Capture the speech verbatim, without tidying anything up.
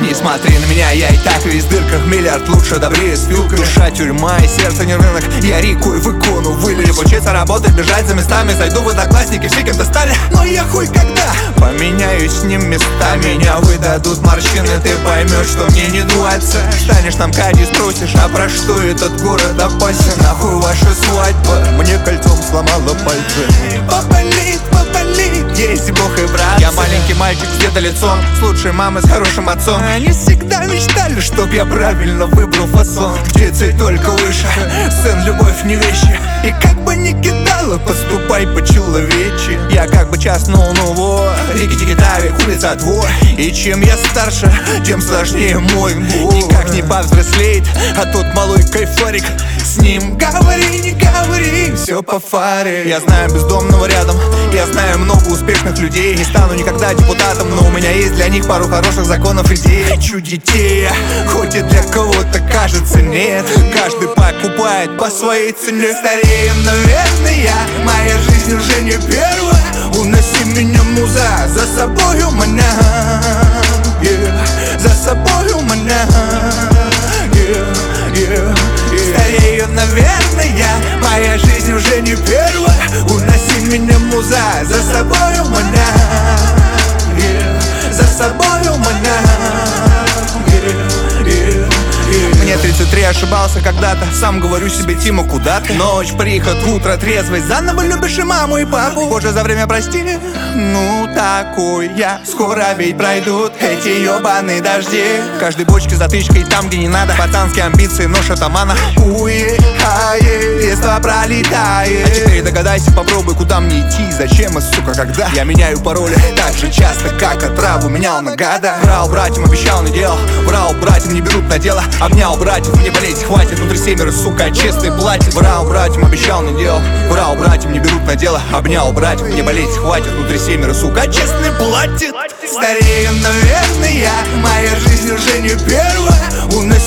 Не смотри на меня, я и так весь в дырках. Миллиард лучше, добрее с вилкой. Душа тюрьма и сердце не рынок. Я рекой в икону вылечу. Учиться, работать, бежать за местами. Зайду в одноклассники, все кем-то стали. Но я хуй когда поменяюсь с ним местами. Меня выдадут морщины, ты поймешь, что мне не двадцать. Станешь там Кади, спросишь, а про что этот город опасен? Нахуй ваша свадьба, мне кольцом сломала пальцы. Поболит, поболит, есть бог и брат. Я маленький мальчик с лицом, с лучшей мамой, с хорошим отцом. Они всегда мечтали, чтоб я правильно выбрал фасон. Где цель только выше, сын, любовь не вещи. И как бы ни кидала, поступай по-человечи. Я как бы час ну ну во рики-тики-тави, улица двор. И чем я старше, тем сложнее мой бой. Никак не повзрослеет, а тот малой кайфарик. С ним говори, не говори, все по фаре. Я знаю бездомного рядом, я знаю много успешных людей. Не стану никогда депутатом, но у меня есть для них пару хороших законов, идей. Хочу детей, хоть и для кого-то кажется нет. Каждый покупает по своей цене. Стареем, наверное, я, моя жизнь уже не первая. Уноси меня, муза, за собою меня, yeah. За собою меня, yeah, yeah, yeah. Старею, наверное, моя жизнь уже не первая. Уноси меня, муза, за собою меня, yeah. За собою меня, yeah, yeah. Мне тридцать три, ошибался когда-то. Сам говорю себе, Тима, куда ты? Ночь, приход, утро, трезвость. Заново любишь и маму, и папу. Боже, за время прости. Ну, такой я. Скоро ведь пройдут эти ебаные дожди. В каждой бочке затычка и там, где не надо. Пацанские амбиции, нож атамана. Уе, ае, детство пролетает. А теперь догадайся, попробуй, куда мне идти. Зачем и, сука, когда я меняю пароли так же часто, как отраву менял на гада. Врал братьям, обещал, не делал. Врал братьям, не берут на дело. Обнял братьев, мне болеть хватит. Внутри семеро, сука, честный платит. Врал братьям, обещал, не делал. Врал братьям, не берут на дело. Обнял братьев, мне болеть хватит. Внутри семеро, сука, честный платит. Старею, наверное, моя жизнь уже не первая. Уноси